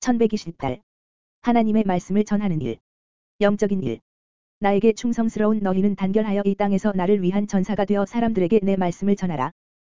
1120달. 하나님의 말씀을 전하는 일. 영적인 일. 나에게 충성스러운 너희는 단결하여 이 땅에서 나를 위한 전사가 되어 사람들에게 내 말씀을 전하라.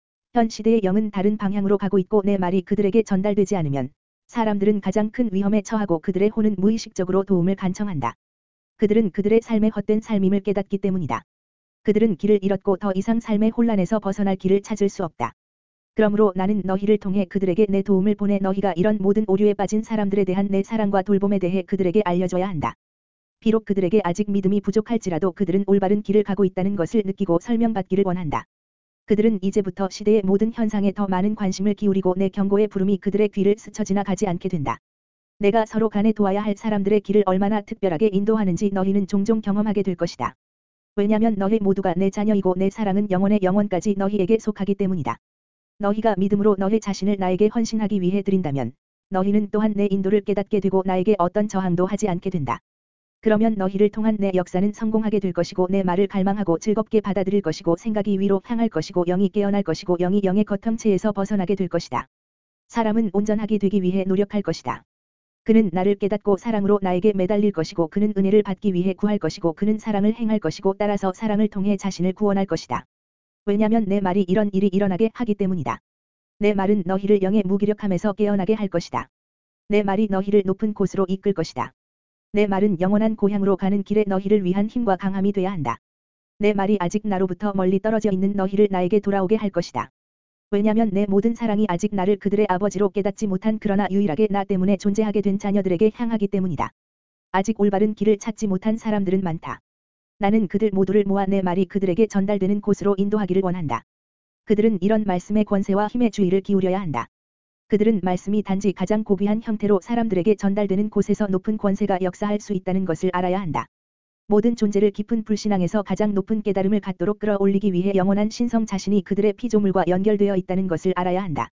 현 시대의 영은 다른 방향으로 가고 있고 내 말이 그들에게 전달되지 않으면 사람들은 가장 큰 위험에 처하고 그들의 혼은 무의식적으로 도움을 간청한다. 그들은 그들의 삶의 헛된 삶임을 깨닫기 때문이다. 그들은 길을 잃었고 더 이상 삶의 혼란에서 벗어날 길을 찾을 수 없다. 그러므로 나는 너희를 통해 그들에게 내 도움을 보내 너희가 이런 모든 오류에 빠진 사람들에 대한 내 사랑과 돌봄에 대해 그들에게 알려줘야 한다. 비록 그들에게 아직 믿음이 부족할지라도 그들은 올바른 길을 가고 있다는 것을 느끼고 설명받기를 원한다. 그들은 이제부터 시대의 모든 현상에 더 많은 관심을 기울이고 내 경고의 부름이 그들의 귀를 스쳐 지나가지 않게 된다. 내가 서로 간에 도와야 할 사람들의 길을 얼마나 특별하게 인도하는지 너희는 종종 경험하게 될 것이다. 왜냐하면 너희 모두가 내 자녀이고 내 사랑은 영원의 영원까지 너희에게 속하기 때문이다. 너희가 믿음으로 너희 자신을 나에게 헌신하기 위해 드린다면 너희는 또한 내 인도를 깨닫게 되고 나에게 어떤 저항도 하지 않게 된다. 그러면 너희를 통한 내 역사는 성공하게 될 것이고 내 말을 갈망하고 즐겁게 받아들일 것이고 생각이 위로 향할 것이고 영이 깨어날 것이고 영이 영의 겉형체에서 벗어나게 될 것이다. 사람은 온전하게 되기 위해 노력할 것이다. 그는 나를 깨닫고 사랑으로 나에게 매달릴 것이고 그는 은혜를 받기 위해 구할 것이고 그는 사랑을 행할 것이고 따라서 사랑을 통해 자신을 구원할 것이다. 왜냐하면 내 말이 이런 일이 일어나게 하기 때문이다. 내 말은 너희를 영의 무기력함에서 깨어나게 할 것이다. 내 말이 너희를 높은 곳으로 이끌 것이다. 내 말은 영원한 고향으로 가는 길에 너희를 위한 힘과 강함이 돼야 한다. 내 말이 아직 나로부터 멀리 떨어져 있는 너희를 나에게 돌아오게 할 것이다. 왜냐하면 내 모든 사랑이 아직 나를 그들의 아버지로 깨닫지 못한 그러나 유일하게 나 때문에 존재하게 된 자녀들에게 향하기 때문이다. 아직 올바른 길을 찾지 못한 사람들은 많다. 나는 그들 모두를 모아 내 말이 그들에게 전달되는 곳으로 인도하기를 원한다. 그들은 이런 말씀의 권세와 힘에 주의를 기울여야 한다. 그들은 말씀이 단지 가장 고귀한 형태로 사람들에게 전달되는 곳에서 높은 권세가 역사할 수 있다는 것을 알아야 한다. 모든 존재를 깊은 불신앙에서 가장 높은 깨달음을 갖도록 끌어올리기 위해 영원한 신성 자신이 그들의 피조물과 연결되어 있다는 것을 알아야 한다.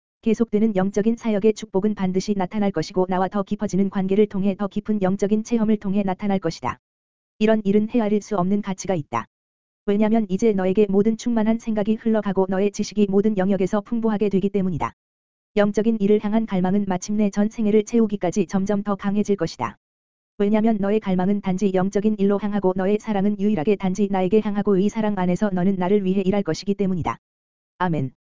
계속되는 영적인 사역의 축복은 반드시 나타날 것이고 나와 더 깊어지는 관계를 통해 더 깊은 영적인 체험을 통해 나타날 것이다. 이런 일은 헤아릴 수 없는 가치가 있다. 왜냐하면 이제 너에게 모든 충만한 생각이 흘러가고 너의 지식이 모든 영역에서 풍부하게 되기 때문이다. 영적인 일을 향한 갈망은 마침내 전 생애를 채우기까지 점점 더 강해질 것이다. 왜냐하면 너의 갈망은 단지 영적인 일로 향하고 너의 사랑은 유일하게 단지 나에게 향하고 이 사랑 안에서 너는 나를 위해 일할 것이기 때문이다. 아멘.